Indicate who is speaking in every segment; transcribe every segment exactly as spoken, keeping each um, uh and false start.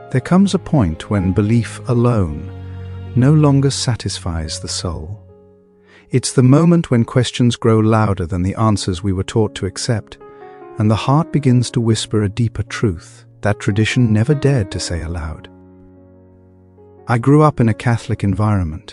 Speaker 1: There comes a point when belief alone no longer satisfies the soul. It's the moment when questions grow louder than the answers we were taught to accept, and the heart begins to whisper a deeper truth that tradition never dared to say aloud. I grew up in a Catholic environment.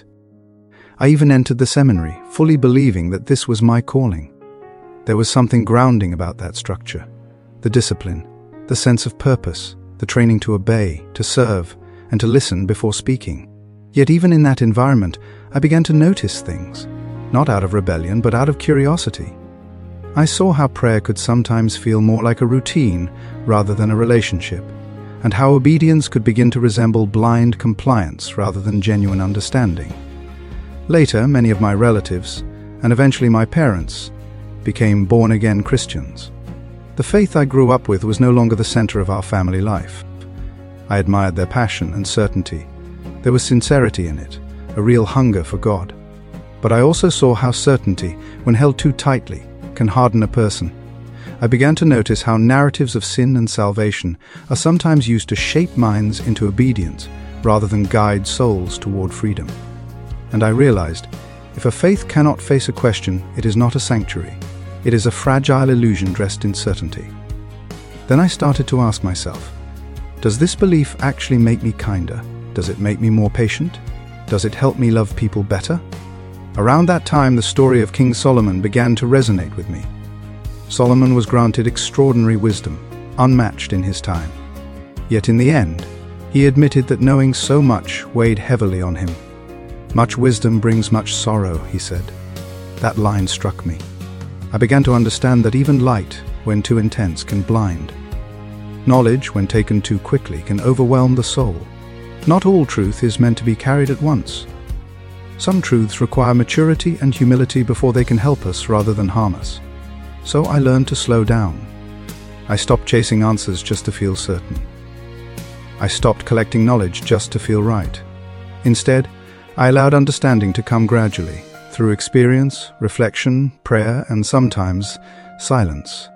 Speaker 1: I even entered the seminary, fully believing that this was my calling. There was something grounding about that structure, the discipline, the sense of purpose, the training to obey, to serve, and to listen before speaking. Yet even in that environment, I began to notice things, not out of rebellion, but out of curiosity. I saw how prayer could sometimes feel more like a routine rather than a relationship, and how obedience could begin to resemble blind compliance rather than genuine understanding. Later, many of my relatives, and eventually my parents, became born-again Christians. The faith I grew up with was no longer the center of our family life. I admired their passion and certainty. There was sincerity in it, a real hunger for God. But I also saw how certainty, when held too tightly, can harden a person. I began to notice how narratives of sin and salvation are sometimes used to shape minds into obedience rather than guide souls toward freedom. And I realized, if a faith cannot face a question, it is not a sanctuary. It is a fragile illusion dressed in certainty. Then I started to ask myself, does this belief actually make me kinder? Does it make me more patient? Does it help me love people better? Around that time, the story of King Solomon began to resonate with me. Solomon was granted extraordinary wisdom, unmatched in his time. Yet in the end, he admitted that knowing so much weighed heavily on him. Much wisdom brings much sorrow, he said. That line struck me. I began to understand that even light, when too intense, can blind. Knowledge, when taken too quickly, can overwhelm the soul. Not all truth is meant to be carried at once. Some truths require maturity and humility before they can help us rather than harm us. So I learned to slow down. I stopped chasing answers just to feel certain. I stopped collecting knowledge just to feel right. Instead, I allowed understanding to come gradually, through experience, reflection, prayer, and sometimes silence.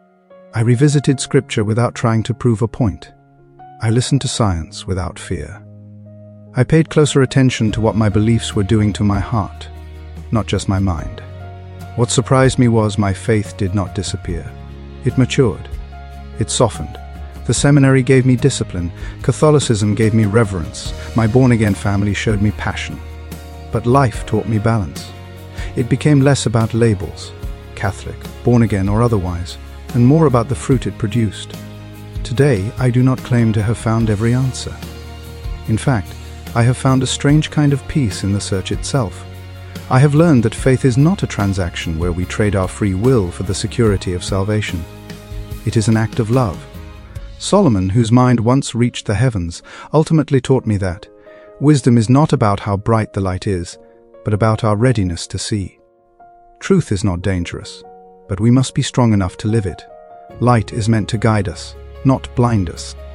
Speaker 1: I revisited scripture without trying to prove a point. I listened to science without fear. I paid closer attention to what my beliefs were doing to my heart, not just my mind. What surprised me was my faith did not disappear. It matured. It softened. The seminary gave me discipline. Catholicism gave me reverence. My born-again family showed me passion. But life taught me balance. It became less about labels, Catholic, born-again or otherwise, and more about the fruit it produced. Today, I do not claim to have found every answer. In fact, I have found a strange kind of peace in the search itself. I have learned that faith is not a transaction where we trade our free will for the security of salvation. It is an act of love. Solomon, whose mind once reached the heavens, ultimately taught me that wisdom is not about how bright the light is, but about our readiness to see. Truth is not dangerous, but we must be strong enough to live it. Light is meant to guide us, not blind us.